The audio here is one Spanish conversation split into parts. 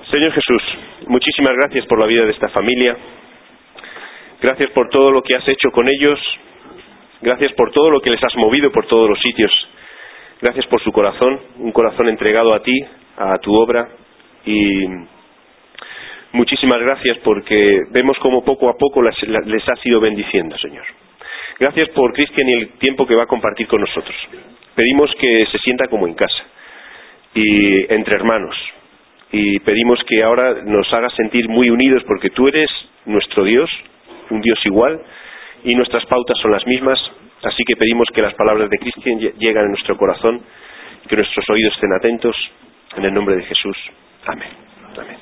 Señor Jesús, muchísimas gracias por la vida de esta familia. Gracias por todo lo que has hecho con ellos. Gracias por todo lo que les has movido por todos los sitios. Gracias por su corazón, un corazón entregado a ti, a tu obra. Y muchísimas gracias porque vemos como poco a poco les has ido bendiciendo, Señor. Gracias por Cristian y el tiempo que va a compartir con nosotros. Pedimos que se sienta como en casa y entre hermanos. Y pedimos que ahora nos hagas sentir muy unidos porque tú eres nuestro Dios, un Dios igual, y nuestras pautas son las mismas. Así que pedimos que las palabras de Cristian lleguen a nuestro corazón, que nuestros oídos estén atentos, en el nombre de Jesús. Amén. Amén.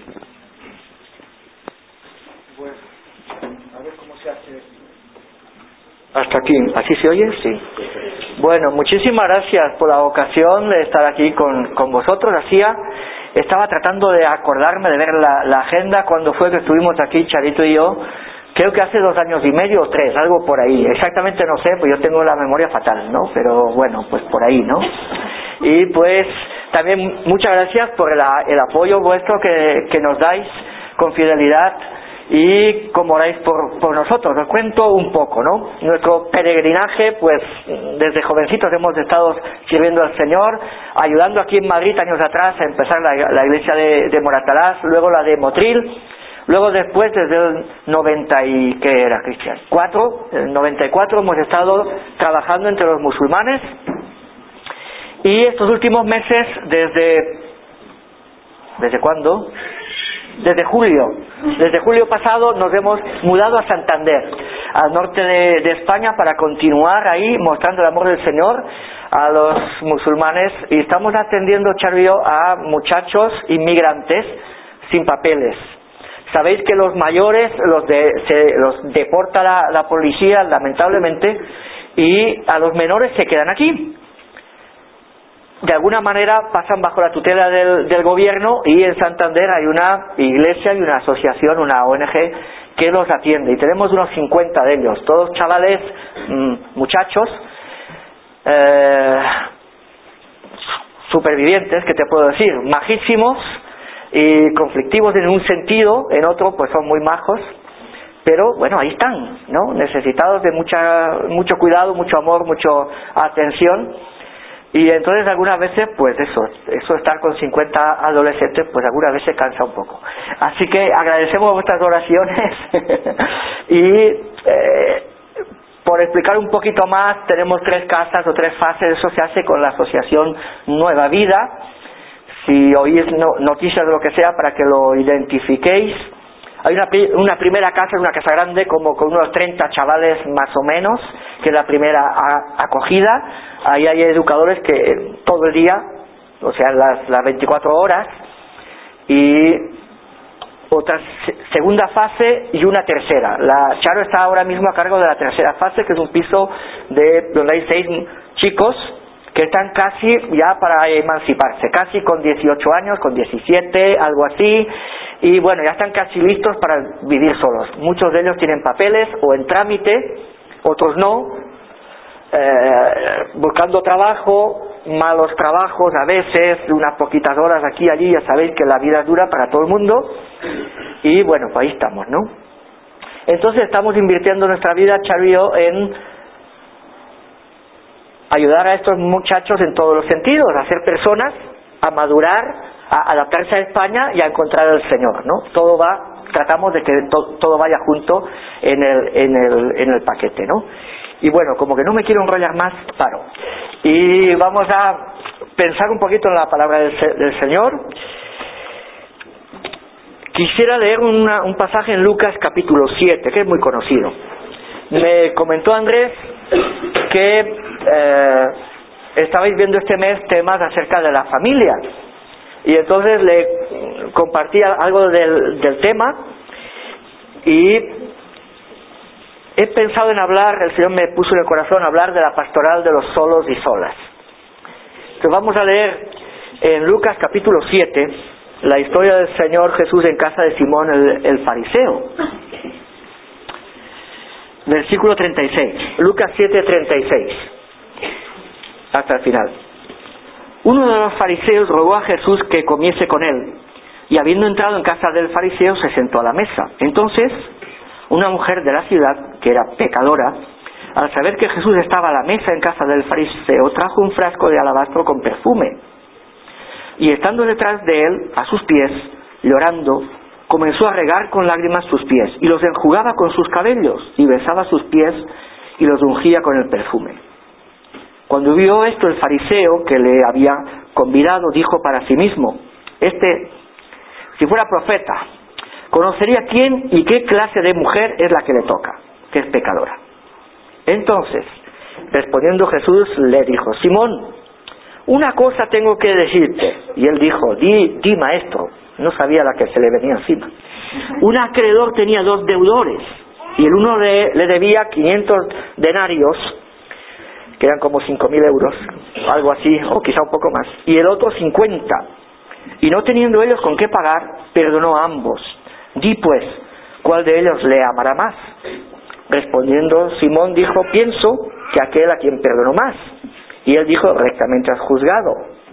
Bueno, a ver cómo se hace. Hasta aquí, ¿así se oye? Sí. Bueno, muchísimas gracias por la ocasión de estar aquí con vosotros. Estaba tratando de acordarme de ver la agenda cuando fue que estuvimos aquí, Charito y yo. Creo que hace 2 años y medio o 3, algo por ahí. Exactamente no sé, pues yo tengo la memoria fatal, ¿no? Pero bueno, pues por ahí, ¿no? Y pues también muchas gracias por el apoyo vuestro que nos dais con fidelidad y como oráis por nosotros. Os cuento un poco, ¿no? Nuestro peregrinaje, pues desde jovencitos hemos estado sirviendo al Señor, ayudando aquí en Madrid años atrás a empezar la iglesia de Moratalaz, luego la de Motril. Luego después, desde el 94, hemos estado trabajando entre los musulmanes. Y estos últimos meses, ¿desde cuándo? Desde julio pasado nos hemos mudado a Santander, al norte de España, para continuar ahí mostrando el amor del Señor a los musulmanes. Y estamos atendiendo, Charo y yo, a muchachos inmigrantes sin papeles. Sabéis que los mayores los deporta la policía, lamentablemente, y a los menores se quedan aquí. De alguna manera pasan bajo la tutela del gobierno, y en Santander hay una iglesia y una asociación, una ONG, que los atiende. Y tenemos unos 50 de ellos, todos chavales, muchachos, supervivientes, que te puedo decir, majísimos, y conflictivos en un sentido, en otro pues son muy majos, pero bueno, ahí están, ¿no? Necesitados de mucho cuidado, mucho amor, mucha atención. Y entonces algunas veces pues eso estar con 50 adolescentes pues algunas veces cansa un poco. Así que agradecemos vuestras oraciones y por explicar un poquito más, tenemos 3 casas o 3 fases. Eso se hace con la asociación Nueva Vida. Si oís noticias de lo que sea, para que lo identifiquéis. Hay una primera casa, una casa grande, como con unos 30 chavales más o menos, que es la primera acogida. Ahí hay educadores que todo el día, o sea, las 24 horas, y otra segunda fase y una tercera. La Charo está ahora mismo a cargo de la tercera fase, que es un piso donde hay 6 chicos que están casi ya para emanciparse, casi con 18 años, con 17, algo así, y bueno, ya están casi listos para vivir solos. Muchos de ellos tienen papeles o en trámite, otros no, buscando trabajo, malos trabajos a veces, unas poquitas horas aquí y allí. Ya sabéis que la vida es dura para todo el mundo, y bueno, pues ahí estamos, ¿no? Entonces estamos invirtiendo nuestra vida, Charo y yo, en ayudar a estos muchachos en todos los sentidos, a ser personas, a madurar, a adaptarse a España y a encontrar al Señor, ¿no? Tratamos de que todo vaya junto en el paquete, ¿no? Y bueno, como que no me quiero enrollar más, paro. Y vamos a pensar un poquito en la palabra del Señor. Quisiera leer un pasaje en Lucas capítulo 7, que es muy conocido. Me comentó Andrés que estabais viendo este mes temas acerca de la familia, y entonces le compartí algo del tema, y he pensado en hablar, el Señor me puso en el corazón hablar de la pastoral de los solos y solas. Entonces vamos a leer en Lucas capítulo 7 la historia del Señor Jesús en casa de Simón el fariseo. Versículo 36, Lucas 7:36, hasta el final. Uno de los fariseos rogó a Jesús que comiese con él. y habiendo entrado en casa del fariseo se sentó a la mesa. Entonces una mujer de la ciudad, que era pecadora, al saber que Jesús estaba a la mesa en casa del fariseo, trajo un frasco de alabastro con perfume, y estando detrás de él, a sus pies, llorando, comenzó a regar con lágrimas sus pies, y los enjugaba con sus cabellos, y besaba sus pies, y los ungía con el perfume. Cuando vio esto el fariseo que le había convidado, dijo para sí mismo: si fuera profeta, conocería quién y qué clase de mujer es la que le toca, que es pecadora. Entonces, respondiendo Jesús, le dijo: Simón, una cosa tengo que decirte. Y él dijo: di maestro. No sabía la que se le venía encima. Un acreedor tenía 2 deudores, y el uno le debía 500 denarios, que eran como 5.000 euros, algo así, o quizá un poco más, y el otro 50. Y no teniendo ellos con qué pagar, perdonó a ambos. Di pues, ¿cuál de ellos le amará más? Respondiendo Simón dijo: pienso que aquel a quien perdonó más. Y él dijo: rectamente has juzgado.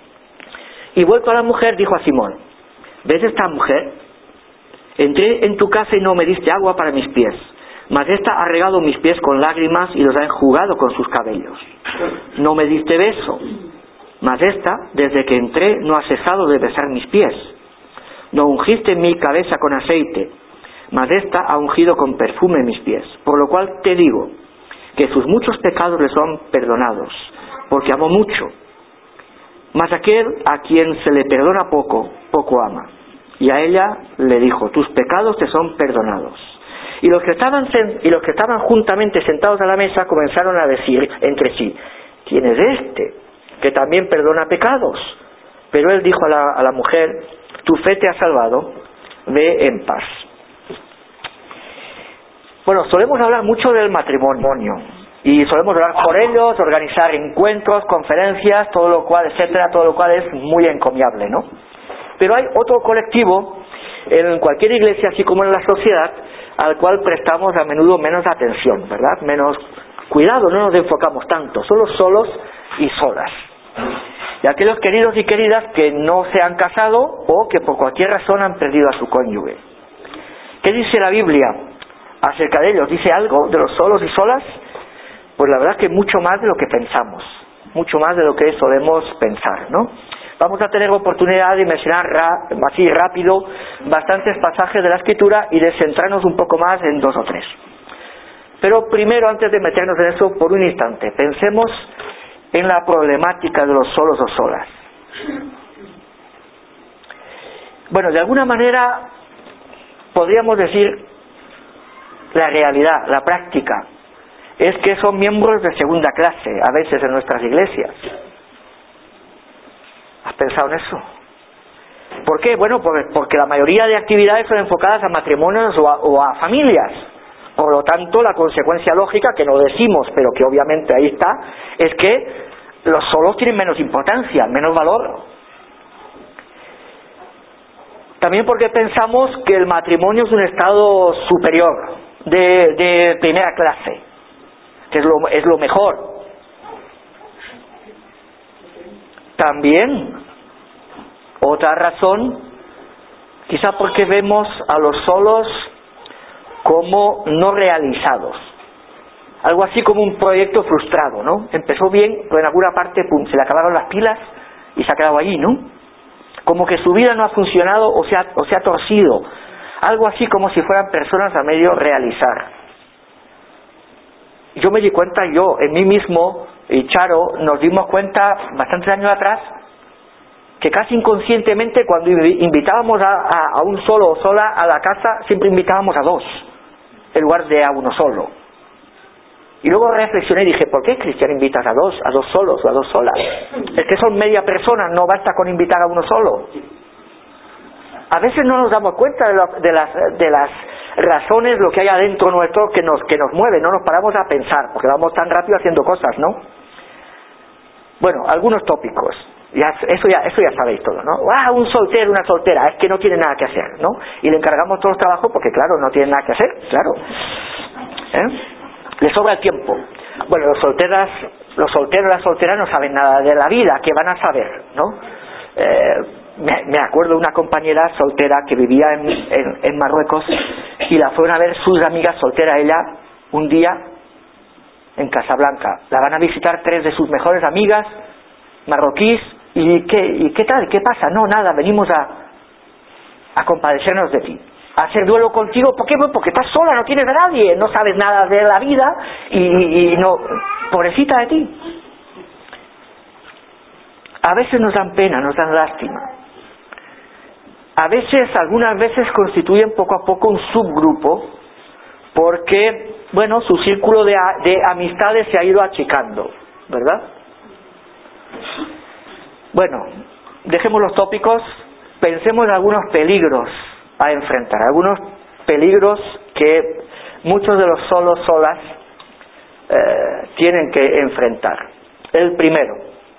Y vuelto a la mujer, dijo a Simón: ¿ves esta mujer? Entré en tu casa y no me diste agua para mis pies, mas ésta ha regado mis pies con lágrimas y los ha enjugado con sus cabellos. No me diste beso, mas ésta, desde que entré, no ha cesado de besar mis pies. No ungiste mi cabeza con aceite, mas ésta ha ungido con perfume mis pies. Por lo cual te digo que sus muchos pecados le son perdonados, porque amó mucho. Mas aquel a quien se le perdona poco, poco ama. Y a ella le dijo: tus pecados te son perdonados. Y los que estaban juntamente sentados a la mesa comenzaron a decir entre sí: ¿quién es este que también perdona pecados? Pero él dijo a la mujer: tu fe te ha salvado, ve en paz. Bueno, solemos hablar mucho del matrimonio y solemos hablar por ellos, organizar encuentros, conferencias, todo lo cual, etcétera, todo lo cual es muy encomiable, ¿no? Pero hay otro colectivo en cualquier iglesia, así como en la sociedad, al cual prestamos a menudo menos atención, ¿verdad? Menos cuidado, no nos enfocamos tanto, solo solos y solas. Y aquellos queridos y queridas que no se han casado o que por cualquier razón han perdido a su cónyuge. ¿Qué dice la Biblia acerca de ellos? ¿Dice algo de los solos y solas? Pues la verdad que mucho más de lo que pensamos, mucho más de lo que solemos pensar, ¿no? Vamos a tener oportunidad de mencionar así rápido bastantes pasajes de la Escritura y de centrarnos un poco más en 2 o 3. Pero primero, antes de meternos en eso, por un instante, pensemos en la problemática de los solos o solas. Bueno, de alguna manera podríamos decir la realidad, la práctica, es que son miembros de segunda clase a veces en nuestras iglesias. ¿Has pensado en eso? ¿Por qué? Bueno, porque la mayoría de actividades son enfocadas a matrimonios o a familias. Por lo tanto, la consecuencia lógica, que no decimos, pero que obviamente ahí está, es que los solos tienen menos importancia, menos valor. También porque pensamos que el matrimonio es un estado superior, de primera clase, que es lo mejor. También, otra razón, quizá porque vemos a los solos como no realizados. Algo así como un proyecto frustrado, ¿no? Empezó bien, pero en alguna parte, pum, se le acabaron las pilas y se ha quedado allí, ¿no? Como que su vida no ha funcionado o se ha torcido. Algo así como si fueran personas a medio realizar. Yo me di cuenta, en mí mismo y Charo, nos dimos cuenta bastantes años atrás que casi inconscientemente cuando invitábamos a un solo o sola a la casa, siempre invitábamos a 2 en lugar de a uno solo. Y luego reflexioné y dije: ¿por qué, Cristian, invitas a 2 solos o a 2 solas? Es que son media persona, no basta con invitar a uno solo. A veces no nos damos cuenta de las razones, lo que hay adentro nuestro que nos mueve, no nos paramos a pensar, porque vamos tan rápido haciendo cosas, ¿no? Bueno, algunos tópicos, eso ya sabéis todo, ¿no? Un soltero, una soltera, es que no tiene nada que hacer, ¿no? Y le encargamos todos los trabajos porque, claro, no tiene nada que hacer, claro. Le sobra el tiempo. Bueno, los solteros y las solteras no saben nada de la vida, ¿qué van a saber, no? me acuerdo de una compañera soltera que vivía en Marruecos, y la fueron a ver sus amigas solteras, ella, un día en Casablanca. La van a visitar 3 de sus mejores amigas marroquíes. ¿Y qué tal? ¿Qué pasa? No, nada, venimos a compadecernos de ti, a hacer duelo contigo. ¿Por qué? Porque estás sola, no tienes a nadie, no sabes nada de la vida y no, pobrecita de ti. A veces nos dan pena, nos dan lástima. A veces, algunas veces constituyen poco a poco un subgrupo, porque, bueno, su círculo de amistades se ha ido achicando, ¿verdad? Bueno, dejemos los tópicos, pensemos en algunos peligros a enfrentar, algunos peligros que muchos de los solas tienen que enfrentar. El primero,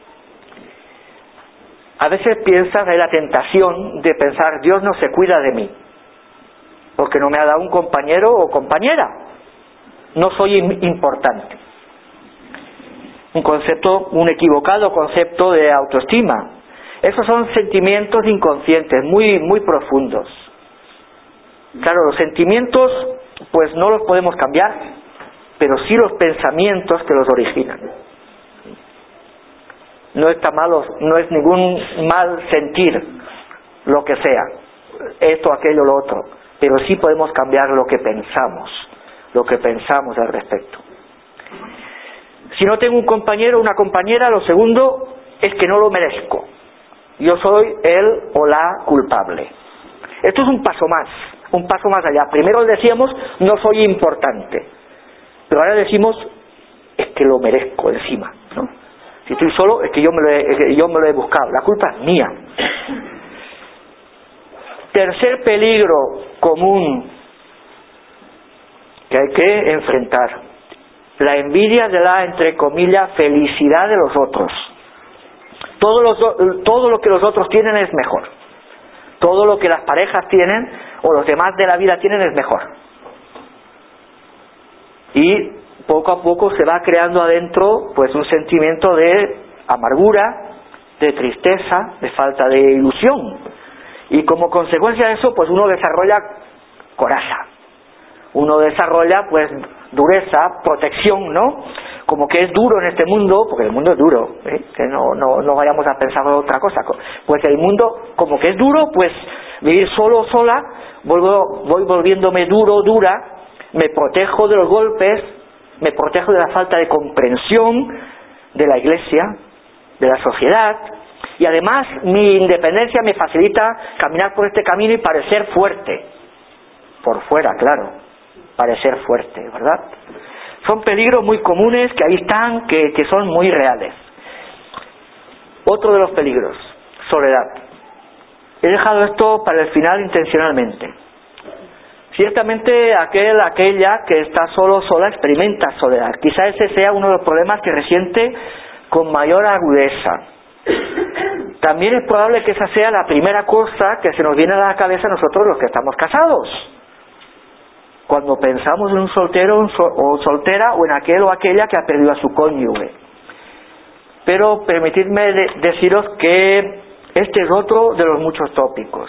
a veces piensas, hay la tentación de pensar, Dios no se cuida de mí, porque no me ha dado un compañero o compañera, no soy importante. Un equivocado concepto de autoestima. Esos son sentimientos inconscientes, muy, muy profundos. Claro, los sentimientos, pues no los podemos cambiar, pero sí los pensamientos que los originan. No está malo, no es ningún mal sentir lo que sea, esto, aquello, lo otro, pero sí podemos cambiar lo que pensamos al respecto. Si no tengo un compañero o una compañera, lo segundo es que no lo merezco. Yo soy el o la culpable. Esto es un paso más allá. Primero decíamos, no soy importante, pero ahora decimos, es que lo merezco encima, ¿no? Si estoy solo, es que yo me lo he buscado, la culpa es mía. Tercer peligro común que hay que enfrentar: la envidia de la, entre comillas, felicidad de los otros. Todo lo que los otros tienen es mejor. Todo lo que las parejas tienen o los demás de la vida tienen es mejor. Y poco a poco se va creando adentro pues un sentimiento de amargura, de tristeza, de falta de ilusión. Y como consecuencia de eso, pues uno desarrolla coraza. Uno desarrolla pues dureza, protección, ¿no? Como que es duro en este mundo, porque el mundo es duro, que no vayamos a pensar en otra cosa. Pues el mundo, como que es duro, pues vivir solo o sola, voy volviéndome dura, me protejo de los golpes, me protejo de la falta de comprensión de la iglesia, de la sociedad, y además mi independencia me facilita caminar por este camino y parecer fuerte, por fuera, claro, parecer fuerte, ¿verdad? Son peligros muy comunes que ahí están, que son muy reales. Otro de los peligros, soledad. He dejado esto para el final intencionalmente. Ciertamente aquella que está sola experimenta soledad. Quizá ese sea uno de los problemas que resiente con mayor agudeza. También es probable que esa sea la primera cosa que se nos viene a la cabeza a nosotros los que estamos casados, cuando pensamos en un soltero o soltera, o en aquel o aquella que ha perdido a su cónyuge. Pero permitidme deciros que este es otro de los muchos tópicos.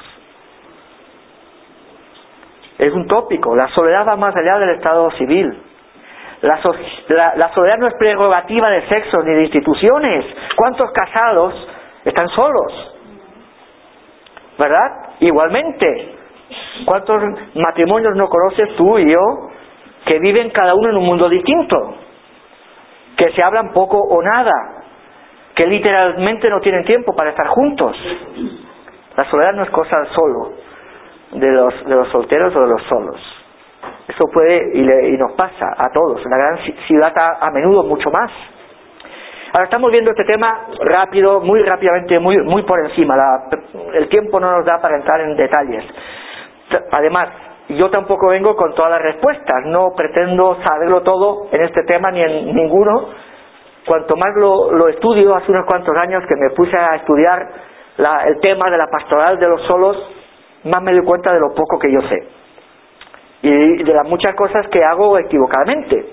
Es un tópico. La soledad va más allá del estado civil. La soledad no es prerrogativa de sexos ni de instituciones. ¿Cuántos casados están solos? ¿Verdad? Igualmente, ¿cuántos matrimonios no conoces tú y yo que viven cada uno en un mundo distinto? Que se hablan poco o nada, que literalmente no tienen tiempo para estar juntos. La soledad no es cosa solo de los solteros o de los solos. Eso puede y nos pasa a todos. En la gran ciudad a menudo mucho más. Ahora estamos viendo este tema rápido, muy rápidamente, muy por encima. El tiempo no nos da para entrar en detalles. Además, yo tampoco vengo con todas las respuestas. No pretendo saberlo todo en este tema ni en ninguno. Cuanto más lo estudio, hace unos cuantos años que me puse a estudiar el tema de la pastoral de los solos, más me doy cuenta de lo poco que yo sé y de las muchas cosas que hago equivocadamente.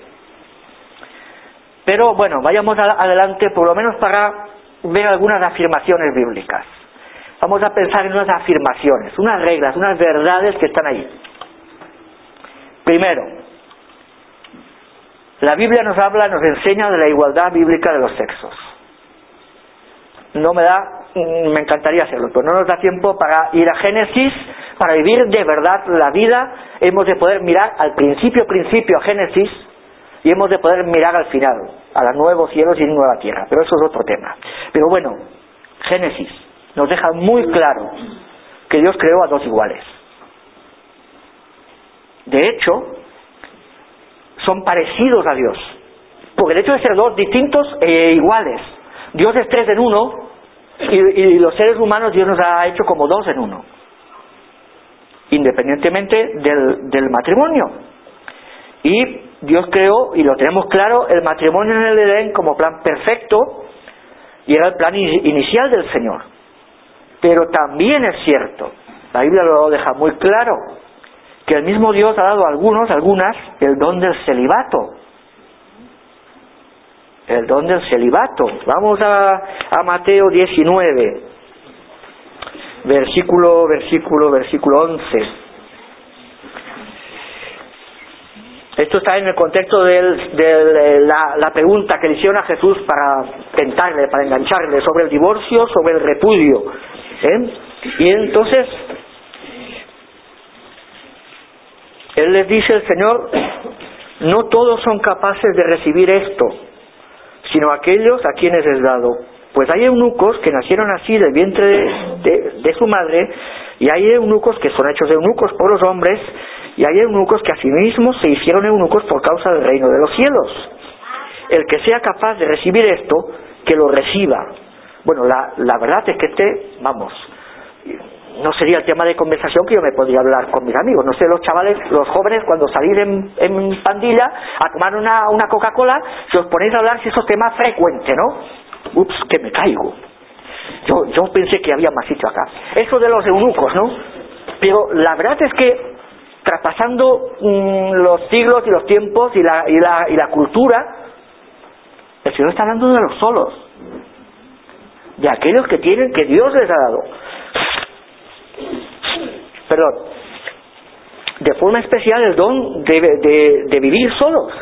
Pero bueno, vayamos adelante por lo menos para ver algunas afirmaciones bíblicas. vamos a pensar en unas afirmaciones, unas reglas, unas verdades que están ahí. Primero, la Biblia nos enseña de la igualdad bíblica de los sexos. Me encantaría hacerlo, pero no nos da tiempo para ir a Génesis. Para vivir de verdad la vida hemos de poder mirar al principio a Génesis, y hemos de poder mirar al final, a los nuevos cielos y nueva tierra, pero eso es otro tema. Pero bueno, Génesis nos deja muy claro que Dios creó a dos iguales. De hecho, son parecidos a Dios, porque el hecho de ser dos distintos e iguales, Dios es 3 en 1, y los seres humanos Dios nos ha hecho como 2 en 1, independientemente del matrimonio. Y Dios creó, y lo tenemos claro, el matrimonio en el Edén como plan perfecto, y era el plan inicial del Señor. Pero también es cierto, la Biblia lo deja muy claro, que el mismo Dios ha dado a algunas, el don del celibato. El don del celibato. Vamos a Mateo 19, versículo 11. Esto está en el contexto de la pregunta que le hicieron a Jesús para tentarle, para engancharle, sobre el divorcio, sobre el repudio. Y entonces Él les dice, el Señor, no todos son capaces de recibir esto, sino aquellos a quienes es dado. Pues hay eunucos que nacieron así del vientre de su madre, y hay eunucos que son hechos eunucos por los hombres, y hay eunucos que asimismo se hicieron eunucos por causa del reino de los cielos. El que sea capaz de recibir esto, que lo reciba. Bueno, la verdad es que no sería el tema de conversación que yo me podría hablar con mis amigos. No sé, los chavales, los jóvenes, cuando salís en pandilla a tomar una Coca-Cola, si os ponéis a hablar, si esos temas frecuentes, ¿no? Ups, que me caigo. Yo pensé que había más sitio acá. Eso de los eunucos, ¿no? Pero la verdad es que, traspasando los siglos y los tiempos y la cultura, el Señor está hablando de los solos, de aquellos que Dios les ha dado, de forma especial el don de vivir solos.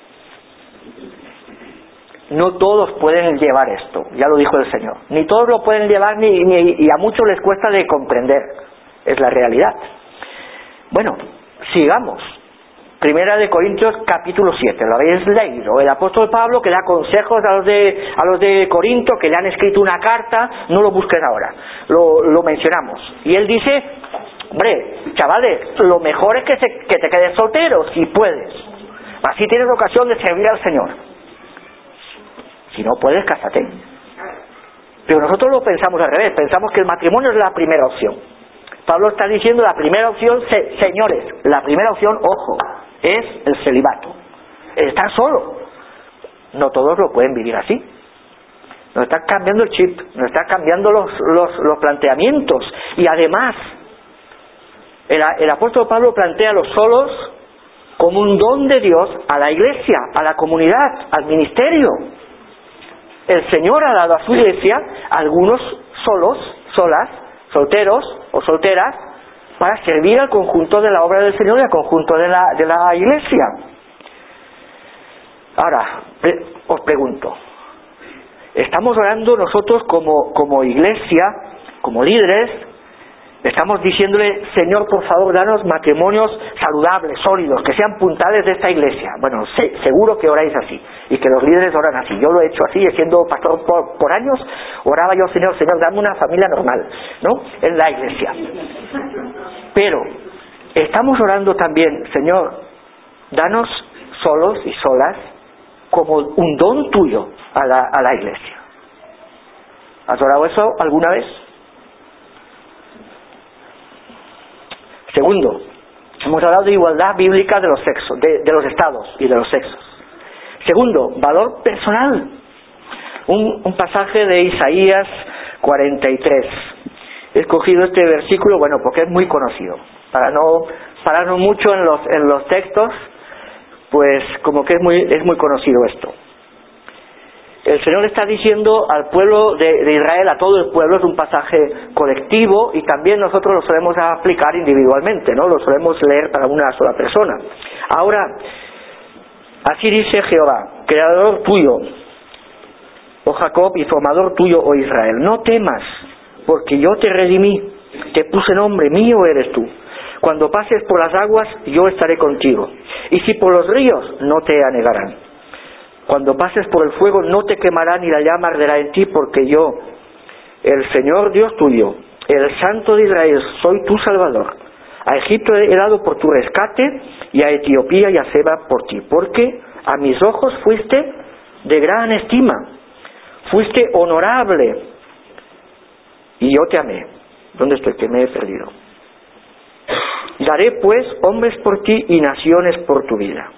No todos pueden llevar esto, ya lo dijo el Señor. Ni todos lo pueden llevar, y a muchos les cuesta de comprender. Es la realidad. Bueno, sigamos. Primera de Corintios capítulo 7, lo habéis leído. El apóstol Pablo que da consejos a los de Corinto, que le han escrito una carta. No lo busques ahora, lo mencionamos. Y él dice, hombre, chavales, lo mejor es que te quedes soltero, si puedes. Así tienes ocasión de servir al Señor. Si no puedes, cásate. Pero nosotros lo pensamos al revés, pensamos que el matrimonio es la primera opción. Pablo está diciendo la primera opción, señores, la primera opción, ojo, es el celibato. Estar solo. No todos lo pueden vivir así. Nos está cambiando el chip, nos está cambiando los planteamientos. Y además, el apóstol Pablo plantea a los solos como un don de Dios a la iglesia, a la comunidad, al ministerio. El Señor ha dado a su iglesia algunos solos, solas, solteros o solteras, para servir al conjunto de la obra del Señor y al conjunto de la iglesia. Ahora, os pregunto, ¿estamos orando nosotros como iglesia, como líderes? Estamos diciéndole, Señor, por favor, danos matrimonios saludables, sólidos, que sean puntales de esta iglesia. Bueno, seguro que oráis así, y que los líderes oran así. Yo lo he hecho así, siendo pastor por años, oraba yo, Señor, dame una familia normal, ¿no? En la iglesia. Pero, estamos orando también, Señor, danos solos y solas, como un don tuyo a la iglesia. ¿Has orado eso alguna vez? Segundo, hemos hablado de igualdad bíblica de los sexos, de los estados y de los sexos. Segundo, valor personal. Un pasaje de Isaías 43. He escogido este versículo, bueno, porque es muy conocido. Para no pararnos mucho en los textos, pues como que es muy conocido esto. el Señor está diciendo al pueblo de Israel, a todo el pueblo, es un pasaje colectivo y también nosotros lo solemos aplicar individualmente, ¿no? Lo solemos leer para una sola persona. Ahora, así dice Jehová, creador tuyo, oh Jacob, y formador tuyo, oh Israel, no temas, porque yo te redimí, te puse nombre, mío eres tú. Cuando pases por las aguas, yo estaré contigo, y si por los ríos, no te anegarán. Cuando pases por el fuego, no te quemará, ni la llama arderá en ti, porque yo, el Señor Dios tuyo, el Santo de Israel, soy tu Salvador. A Egipto he dado por tu rescate, y a Etiopía y a Seba por ti, porque a mis ojos fuiste de gran estima, fuiste honorable, y yo te amé. ¿Dónde estoy? Que me he perdido. Daré pues hombres por ti y naciones por tu vida.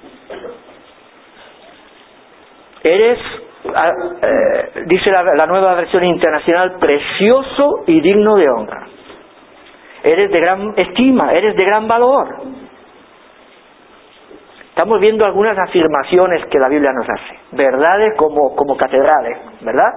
Eres, dice la Nueva Versión Internacional, precioso y digno de honra. Eres de gran estima, eres de gran valor. Estamos viendo algunas afirmaciones que la Biblia nos hace, verdades como catedrales, ¿verdad?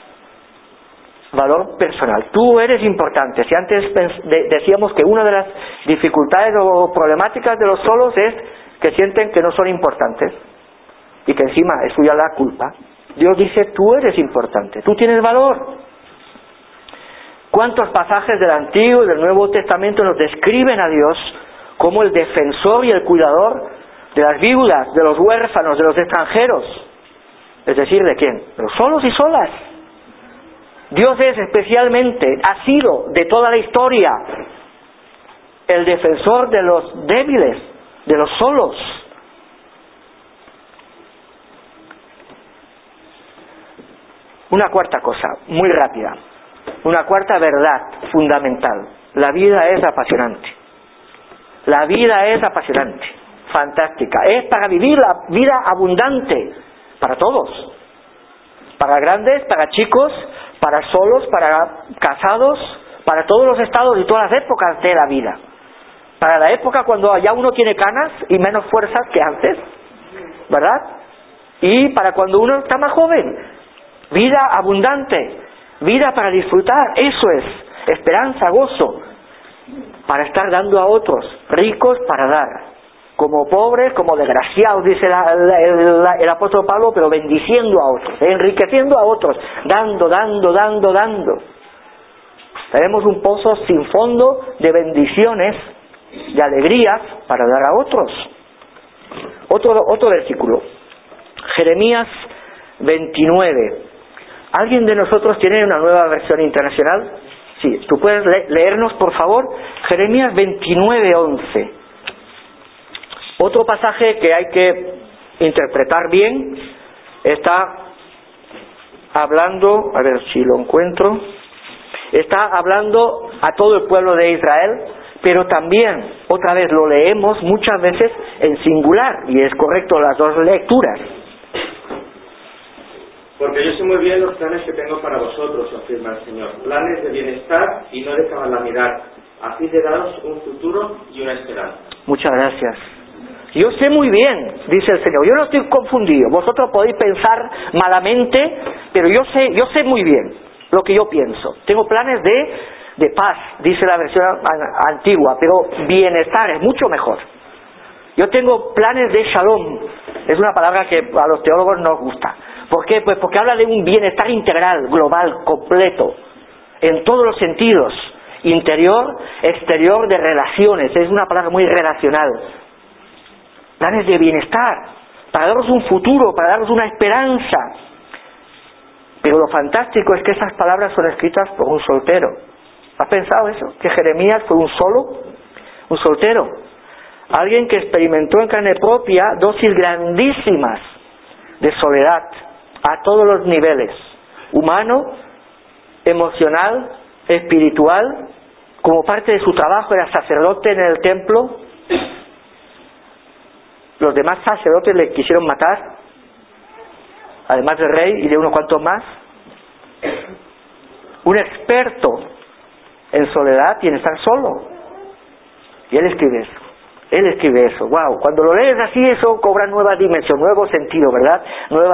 Valor personal. Tú eres importante. Si antes decíamos que una de las dificultades o problemáticas de los solos es que sienten que no son importantes y que encima es suya la culpa. Dios dice, tú eres importante, tú tienes valor. ¿Cuántos pasajes del Antiguo y del Nuevo Testamento nos describen a Dios como el defensor y el cuidador de las viudas, de los huérfanos, de los extranjeros? Es decir, ¿de quién? De los solos y solas. Dios es especialmente, ha sido de toda la historia, el defensor de los débiles, de los solos. Una cuarta cosa, muy rápida, una cuarta verdad fundamental. La vida es apasionante. La vida es apasionante, fantástica. Es para vivir la vida abundante, para todos. Para grandes, para chicos, para solos, para casados, para todos los estados y todas las épocas de la vida. Para la época cuando ya uno tiene canas y menos fuerzas que antes, ¿verdad? Y para cuando uno está más joven. Vida abundante, vida para disfrutar, eso es esperanza, gozo, para estar dando a otros, ricos para dar, como pobres, como desgraciados, dice el apóstol Pablo, pero bendiciendo a otros, enriqueciendo a otros, dando. Tenemos un pozo sin fondo de bendiciones, de alegrías para dar a otros. Otro versículo, Jeremías 29. ¿Alguien de nosotros tiene una nueva versión internacional? Sí, ¿tú puedes leernos, por favor? Jeremías 29:11. Otro pasaje que hay que interpretar bien. Está hablando, a ver si lo encuentro, está hablando a todo el pueblo de Israel, pero también, otra vez lo leemos muchas veces en singular, y es correcto las dos lecturas. Porque yo sé muy bien los planes que tengo para vosotros, afirma el Señor, planes de bienestar y no de calamidad, a fin de daros un futuro y una esperanza. Muchas gracias. Yo sé muy bien, dice el Señor, yo no estoy confundido, vosotros podéis pensar malamente, pero yo sé muy bien lo que yo pienso. Tengo planes de paz, dice la versión antigua, pero bienestar es mucho mejor. Yo tengo planes de shalom, es una palabra que a los teólogos nos gusta. ¿Por qué? Pues porque habla de un bienestar integral, global, completo, en todos los sentidos, interior, exterior, de relaciones, es una palabra muy relacional. Planes de bienestar, para daros un futuro, para daros una esperanza. Pero lo fantástico es que esas palabras son escritas por un soltero. ¿Has pensado eso? Que Jeremías fue un soltero. Alguien que experimentó en carne propia dosis grandísimas de soledad, a todos los niveles, humano, emocional, espiritual. Como parte de su trabajo era sacerdote en el templo. Los demás sacerdotes le quisieron matar, además del rey y de unos cuantos más. Un experto en soledad y en estar solo. Y él escribe eso. Él escribe eso. Wow, cuando lo lees así, eso cobra nueva dimensión, nuevo sentido, ¿verdad?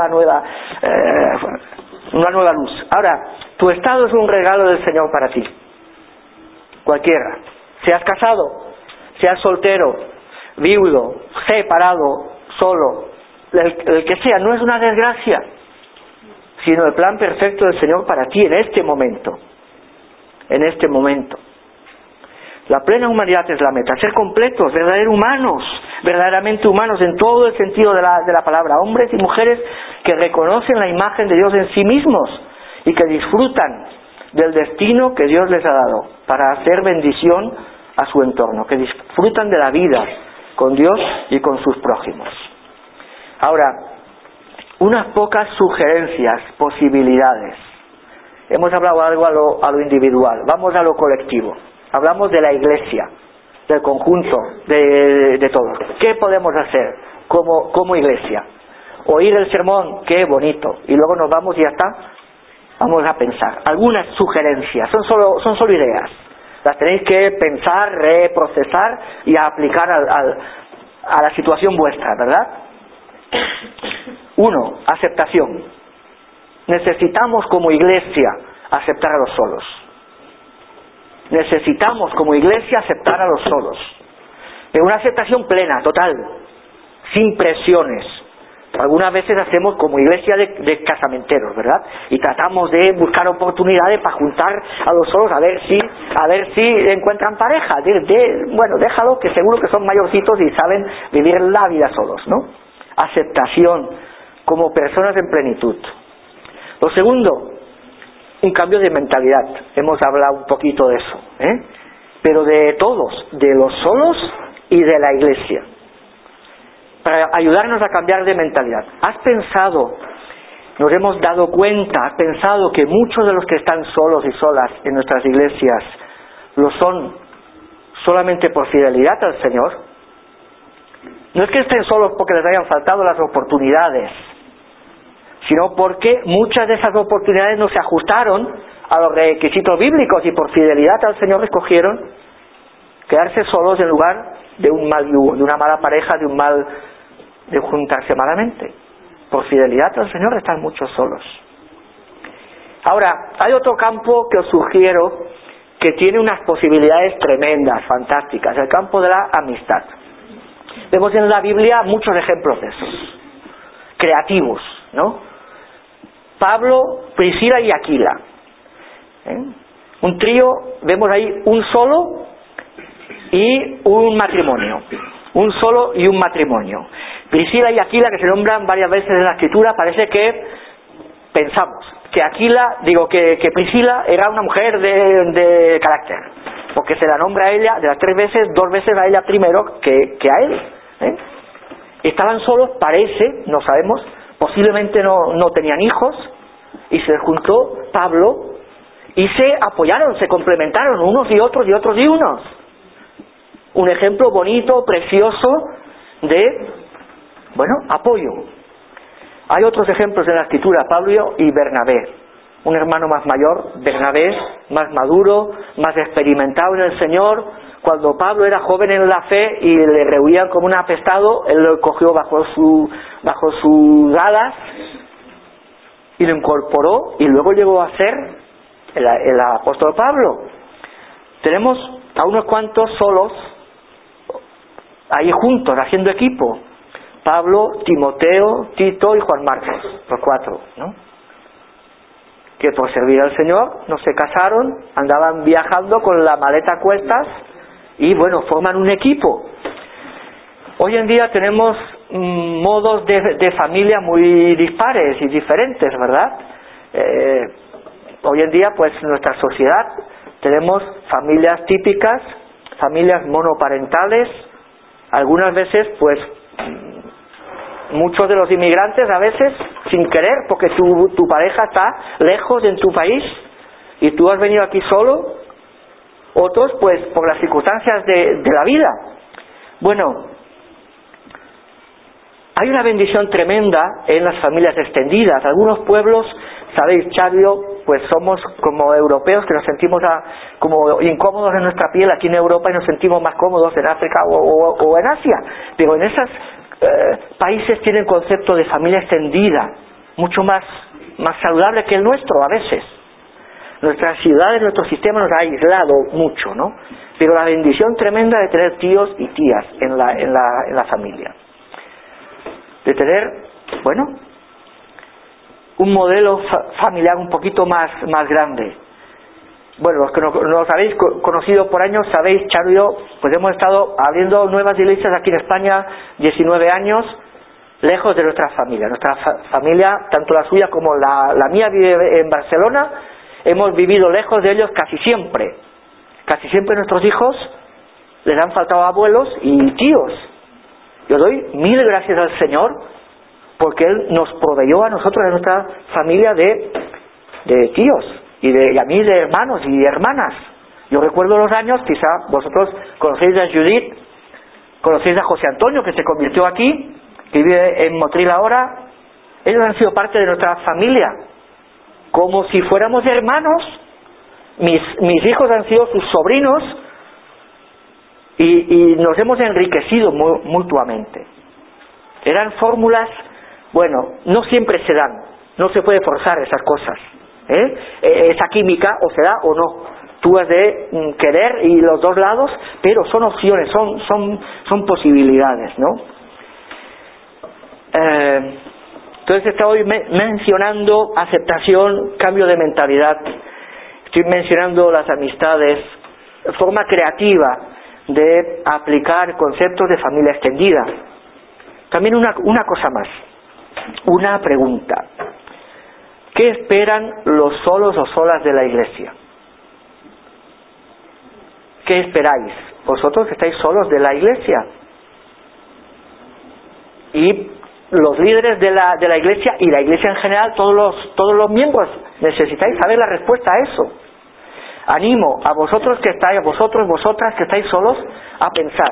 Una nueva luz. Ahora, tu estado es un regalo del Señor para ti. Cualquiera. Seas casado, seas soltero, viudo, separado, solo, el que sea, no es una desgracia, sino el plan perfecto del Señor para ti en este momento. En este momento. La plena humanidad es la meta, ser completos, verdaderamente humanos en todo el sentido de la palabra, hombres y mujeres que reconocen la imagen de Dios en sí mismos y que disfrutan del destino que Dios les ha dado para hacer bendición a su entorno, que disfrutan de la vida con Dios y con sus prójimos. Ahora, unas pocas sugerencias, posibilidades. Hemos hablado algo a lo individual, vamos a lo colectivo. Hablamos de la iglesia, del conjunto, de todos. ¿Qué podemos hacer como iglesia? Oír el sermón, qué bonito, y luego nos vamos y ya está. Vamos a pensar. Algunas sugerencias, son solo ideas. Las tenéis que pensar, reprocesar y aplicar a la situación vuestra, ¿verdad? 1. Aceptación. Necesitamos como iglesia aceptar a los solos. Necesitamos como iglesia aceptar a los solos. Pero una aceptación plena, total, sin presiones. Algunas veces hacemos como iglesia de casamenteros, ¿verdad? Y tratamos de buscar oportunidades para juntar a los solos a ver si encuentran pareja. Bueno, déjalo, que seguro que son mayorcitos y saben vivir la vida solos, ¿no? Aceptación como personas en plenitud. Lo segundo, un cambio de mentalidad. Hemos hablado un poquito de eso, pero de todos, de los solos y de la iglesia, para ayudarnos a cambiar de mentalidad. ¿Has pensado, nos hemos dado cuenta, has pensado que muchos de los que están solos y solas en nuestras iglesias lo son solamente por fidelidad al Señor? No es que estén solos porque les hayan faltado las oportunidades, sino porque muchas de esas oportunidades no se ajustaron a los requisitos bíblicos y por fidelidad al Señor escogieron quedarse solos en lugar de un mal yugo, de una mala pareja, de juntarse malamente. Por fidelidad al Señor están muchos solos. Ahora, hay otro campo que os sugiero que tiene unas posibilidades tremendas, fantásticas, el campo de la amistad. Vemos en la Biblia muchos ejemplos de esos, creativos, ¿no? Pablo, Priscila y Aquila. Un trío, vemos ahí un solo y un matrimonio. Un solo y un matrimonio. Priscila y Aquila, que se nombran varias veces en la Escritura, parece que pensamos que Priscila era una mujer de carácter, porque se la nombra a ella, de las 3 veces, 2 veces a ella primero que a él. Estaban solos, parece, no sabemos, posiblemente no tenían hijos, y se juntó Pablo y se apoyaron, se complementaron unos y otros y otros y unos. Un ejemplo bonito, precioso de, apoyo. Hay otros ejemplos en la Escritura, Pablo y Bernabé. Un hermano más mayor, Bernabé, más maduro, más experimentado en el Señor. Cuando Pablo era joven en la fe y le rehuían como un apestado, él lo cogió bajo sus alas y lo incorporó y luego llegó a ser el apóstol Pablo. Tenemos a unos cuantos solos ahí juntos, haciendo equipo. Pablo, Timoteo, Tito y Juan Marcos, los 4, ¿no? Que por servir al Señor no se casaron, andaban viajando con la maleta a cuestas y forman un equipo. Hoy en día tenemos modos de familia muy dispares y diferentes, ¿verdad? Hoy en día, en nuestra sociedad tenemos familias típicas, familias monoparentales, algunas veces, muchos de los inmigrantes a veces sin querer, porque tu pareja está lejos en tu país y tú has venido aquí solo, otros por las circunstancias de la vida. Hay una bendición tremenda en las familias extendidas. Algunos pueblos Sabéis, Charo y yo, pues somos como europeos que nos sentimos como incómodos en nuestra piel aquí en Europa y nos sentimos más cómodos en África o en Asia. Pero en esos países tienen concepto de familia extendida, mucho más saludable que el nuestro a veces. Nuestras ciudades, nuestro sistema nos ha aislado mucho, ¿no? Pero la bendición tremenda de tener tíos y tías en la familia. De tener, bueno, un modelo familiar un poquito más grande. Bueno, los que nos habéis conocido por años, sabéis, Charo y yo, pues hemos estado abriendo nuevas iglesias aquí en España 19 años, lejos de nuestra familia. Nuestra familia, tanto la suya como la mía, vive en Barcelona. Hemos vivido lejos de ellos casi siempre. Casi siempre nuestros hijos les han faltado abuelos y tíos. Yo doy 1000 gracias al Señor porque Él nos proveyó a nosotros, a nuestra familia, de tíos y a mí de hermanos y hermanas. Yo recuerdo los años, quizá vosotros conocéis a Judith, conocéis a José Antonio, que se convirtió aquí, que vive en Motril ahora. Ellos han sido parte de nuestra familia, como si fuéramos hermanos. Mis hijos han sido sus sobrinos y nos hemos enriquecido mutuamente. Eran fórmulas, bueno, no siempre se dan, no se puede forzar esas cosas, esa química o se da o no. Tú has de querer y los dos lados, pero son opciones, son posibilidades, ¿no? Entonces estoy mencionando aceptación, cambio de mentalidad. Estoy mencionando las amistades, forma creativa de aplicar conceptos de familia extendida. También una cosa más, una pregunta. ¿Qué esperan los solos o solas de la iglesia? ¿Qué esperáis? Vosotros estáis solos de la iglesia. Y los líderes de la iglesia y la iglesia en general, todos los miembros, necesitáis saber la respuesta a eso. Animo a vosotros que estáis, a vosotras que estáis solos, a pensar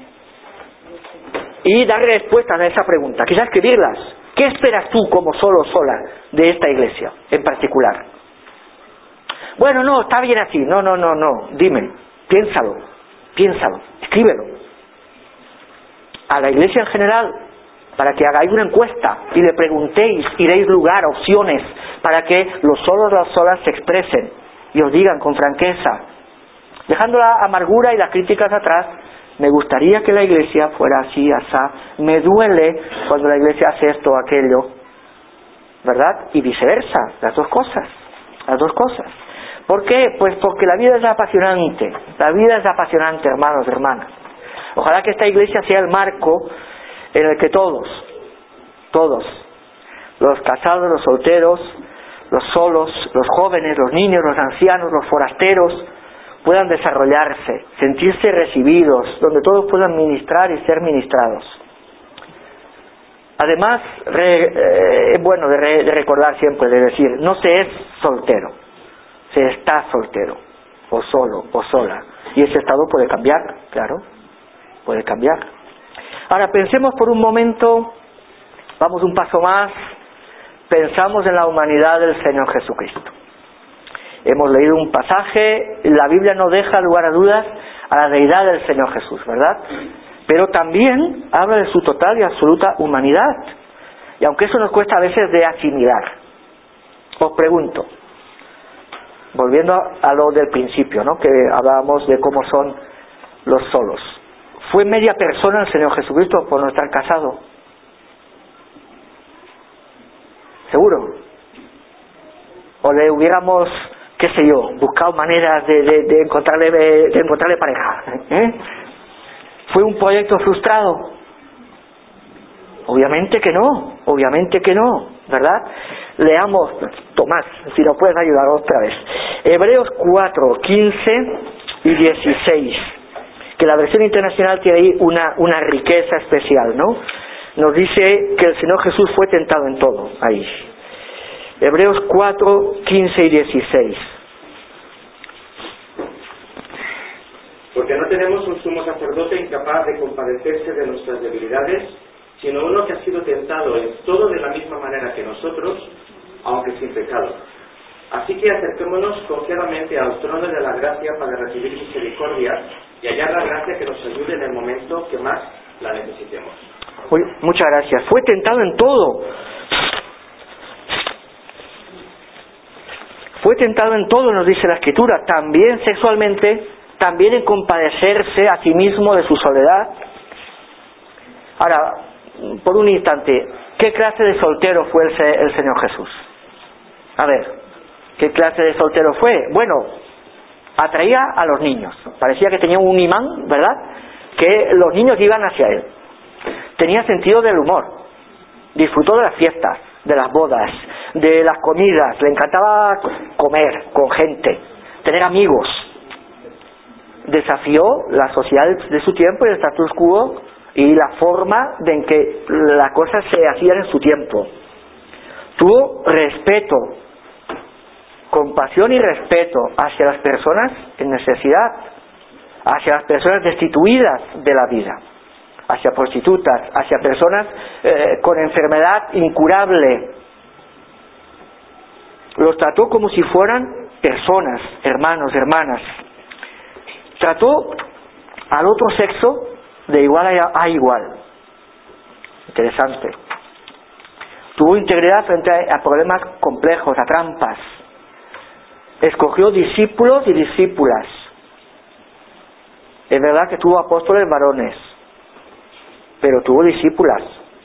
y dar respuestas a esa pregunta, quizás escribirlas. ¿Qué esperas tú como solo o sola de esta iglesia en particular? Bueno, no, está bien así. No, dime, piénsalo, escríbelo. A la iglesia en general, para que hagáis una encuesta y le preguntéis y deis lugar, opciones, para que los solos o las solas se expresen y os digan con franqueza, dejando la amargura y las críticas atrás. Me gustaría que la iglesia fuera así, asá. Me duele cuando la iglesia hace esto o aquello, ¿verdad? Y viceversa, las dos cosas. ¿Por qué? Pues porque la vida es apasionante, hermanos, hermanas. Ojalá que esta iglesia sea el marco en el que todos, los casados, los solteros, los solos, los jóvenes, los niños, los ancianos, los forasteros, puedan desarrollarse, sentirse recibidos, donde todos puedan ministrar y ser ministrados. Además, es bueno de recordar siempre, de decir, no se es soltero, se está soltero, o solo, o sola. Y ese estado puede cambiar, claro, puede cambiar. Ahora pensemos por un momento, vamos un paso más, pensamos en la humanidad del Señor Jesucristo. Hemos leído un pasaje, la Biblia no deja lugar a dudas a la deidad del Señor Jesús, ¿verdad? Pero también habla de su total y absoluta humanidad. Y aunque eso nos cuesta a veces de asimilar, os pregunto, volviendo a lo del principio, ¿no? Que hablábamos de cómo son los solos. ¿Fue media persona el Señor Jesucristo por no estar casado? ¿Seguro? ¿O le hubiéramos, qué sé yo, buscado maneras de encontrarle pareja? ¿Fue un proyecto frustrado? Obviamente que no, ¿verdad? Leamos, Tomás, si nos puedes ayudar otra vez. Hebreos 4, 15 y 16. Que la versión internacional tiene ahí una riqueza especial, ¿no? Nos dice que el Señor Jesús fue tentado en todo, ahí. Hebreos 4, 15 y 16. Porque no tenemos un sumo sacerdote incapaz de compadecerse de nuestras debilidades, sino uno que ha sido tentado en todo de la misma manera que nosotros, aunque sin pecado. Así que acerquémonos confiadamente al trono de la gracia para recibir misericordia y hallar la gracia que nos ayude en el momento que más la necesitemos. Muchas gracias. Fue tentado en todo. Fue tentado en todo, nos dice la Escritura, también sexualmente, también en compadecerse a sí mismo de su soledad. Ahora, por un instante, ¿qué clase de soltero fue el Señor Jesús? A ver, ¿qué clase de soltero fue? Bueno, atraía a los niños. Parecía que tenía un imán, ¿verdad? Que los niños iban hacia él. Tenía sentido del humor. Disfrutó de las fiestas, de las bodas, de las comidas. Le encantaba comer con gente, tener amigos. Desafió la sociedad de su tiempo y el status quo y la forma en que las cosas se hacían en su tiempo. Tuvo respeto, compasión y respeto hacia las personas en necesidad, hacia las personas destituidas de la vida, hacia prostitutas, hacia personas con enfermedad incurable. Los trató como si fueran personas, hermanos, hermanas. Trató al otro sexo de igual a igual. Interesante. Tuvo integridad frente a problemas complejos, a trampas. Escogió discípulos y discípulas. Es verdad que tuvo apóstoles varones, pero tuvo discípulas.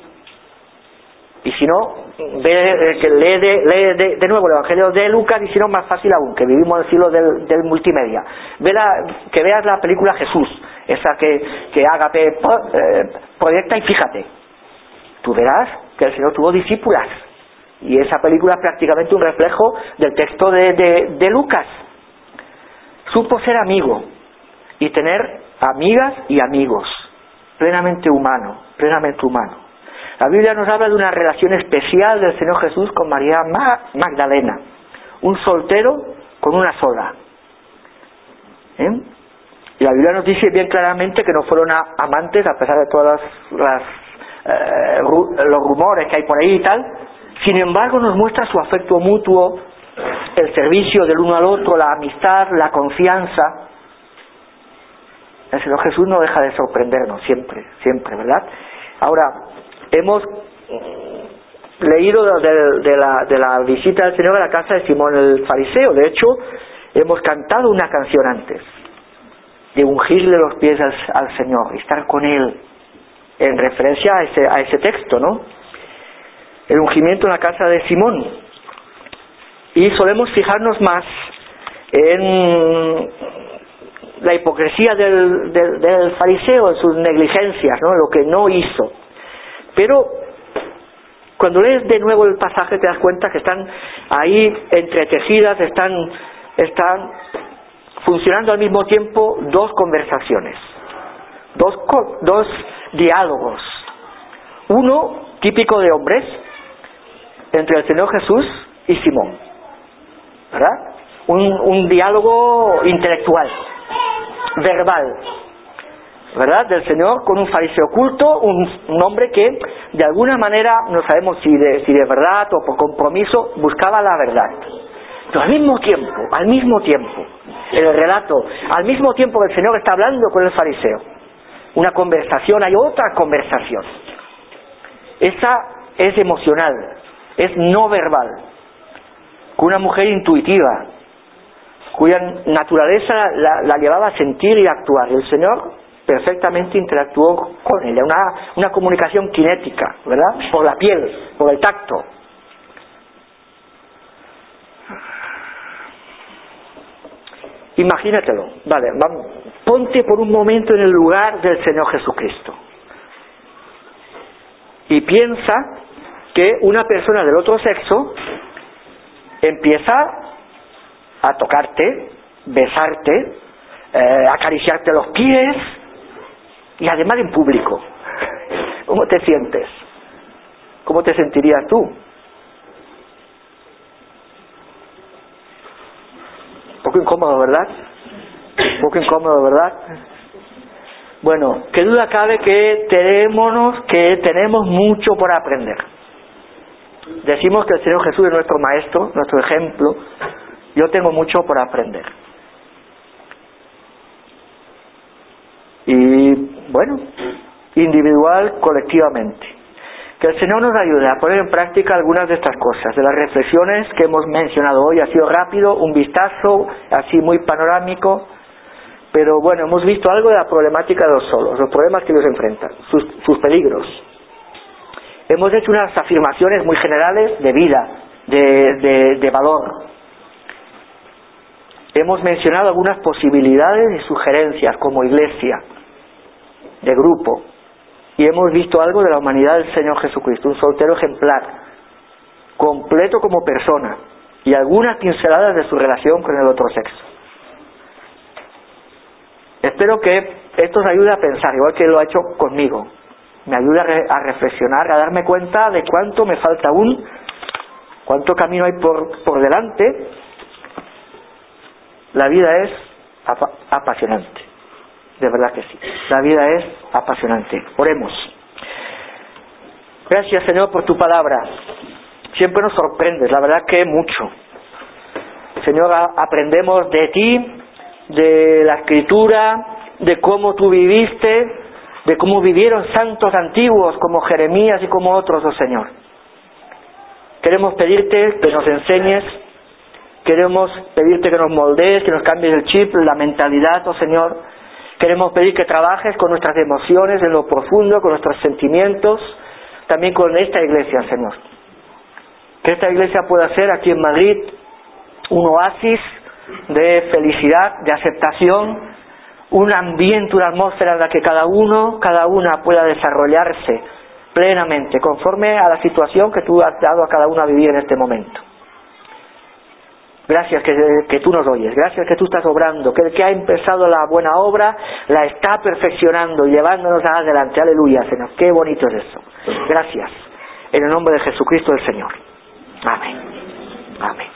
Y si no, lee de nuevo el Evangelio de Lucas, y si no, más fácil aún, que vivimos en el siglo del multimedia. Que veas la película Jesús, esa que Ágape proyecta, y fíjate, tú verás que el Señor tuvo discípulas. Y esa película es prácticamente un reflejo del texto de Lucas. Supo ser amigo y tener amigas y amigos, plenamente humano, plenamente humano. La Biblia nos habla de una relación especial del Señor Jesús con María Magdalena, un soltero con una sola. Y la Biblia nos dice bien claramente que no fueron amantes, a pesar de todos los rumores que hay por ahí y tal. Sin embargo, nos muestra su afecto mutuo, el servicio del uno al otro, la amistad, la confianza. El Señor Jesús no deja de sorprendernos siempre, siempre, ¿verdad? Ahora, hemos leído de la visita del Señor a la casa de Simón el fariseo. De hecho, hemos cantado una canción antes, de ungirle los pies al Señor, estar con Él, en referencia a ese texto, ¿no? El ungimiento en la casa de Simón. Y solemos fijarnos más en la hipocresía del fariseo, en sus negligencias, ¿no? Lo que no hizo. Pero cuando lees de nuevo el pasaje te das cuenta que están ahí entretejidas, están funcionando al mismo tiempo dos conversaciones, dos diálogos. Uno típico de hombres, entre el Señor Jesús y Simón, ¿verdad? Un diálogo intelectual, verbal, ¿verdad? Del Señor con un fariseo culto, un hombre que de alguna manera, no sabemos si de verdad o por compromiso, buscaba la verdad. Pero al mismo tiempo, en el relato, al mismo tiempo que el Señor está hablando con el fariseo, una conversación, hay otra conversación. Esa es emocional, es no verbal, con una mujer intuitiva, cuya naturaleza la llevaba a sentir y a actuar. El Señor perfectamente interactuó con ella, una comunicación cinética, ¿verdad? Por la piel, por el tacto. Imagínatelo, vale, ponte por un momento en el lugar del Señor Jesucristo y piensa que una persona del otro sexo empieza a tocarte, besarte, acariciarte los pies, y además en público. ¿Cómo te sientes? ¿Cómo te sentirías tú? Un poco incómodo, ¿verdad? Un poco incómodo, ¿verdad? Bueno, qué duda cabe que tenemos mucho por aprender. Decimos que el Señor Jesús es nuestro maestro, nuestro ejemplo. Yo tengo mucho por aprender. Y bueno, individual, colectivamente. Que el Señor nos ayude a poner en práctica algunas de estas cosas, de las reflexiones que hemos mencionado hoy. Ha sido rápido, un vistazo, así muy panorámico, pero bueno, hemos visto algo de la problemática de los solos, los problemas que ellos enfrentan, sus peligros. Hemos hecho unas afirmaciones muy generales de vida, de valor. Hemos mencionado algunas posibilidades y sugerencias como iglesia, de grupo. Y hemos visto algo de la humanidad del Señor Jesucristo, un soltero ejemplar, completo como persona, y algunas pinceladas de su relación con el otro sexo. Espero que esto os ayude a pensar, igual que lo ha hecho conmigo. Me ayuda a reflexionar, a darme cuenta de cuánto me falta aún, cuánto camino hay por delante. La vida es apasionante, de verdad que sí. La vida es apasionante. Oremos. Gracias, Señor, por tu palabra. Siempre nos sorprendes, la verdad que mucho. Señor, aprendemos de ti, de la Escritura, de cómo tú viviste, de cómo vivieron santos antiguos como Jeremías y como otros, oh Señor. Queremos pedirte que nos enseñes, queremos pedirte que nos moldees, que nos cambies el chip, la mentalidad, oh Señor. Queremos pedir que trabajes con nuestras emociones en lo profundo, con nuestros sentimientos, también con esta iglesia, Señor. Que esta iglesia pueda ser aquí en Madrid un oasis de felicidad, de aceptación, un ambiente, una atmósfera en la que cada una pueda desarrollarse plenamente, conforme a la situación que tú has dado a cada uno a vivir en este momento. Gracias que tú nos oyes, gracias que tú estás obrando, que el que ha empezado la buena obra la está perfeccionando y llevándonos adelante. Aleluya, Señor, qué bonito es eso. Gracias, en el nombre de Jesucristo el Señor. Amén. Amén.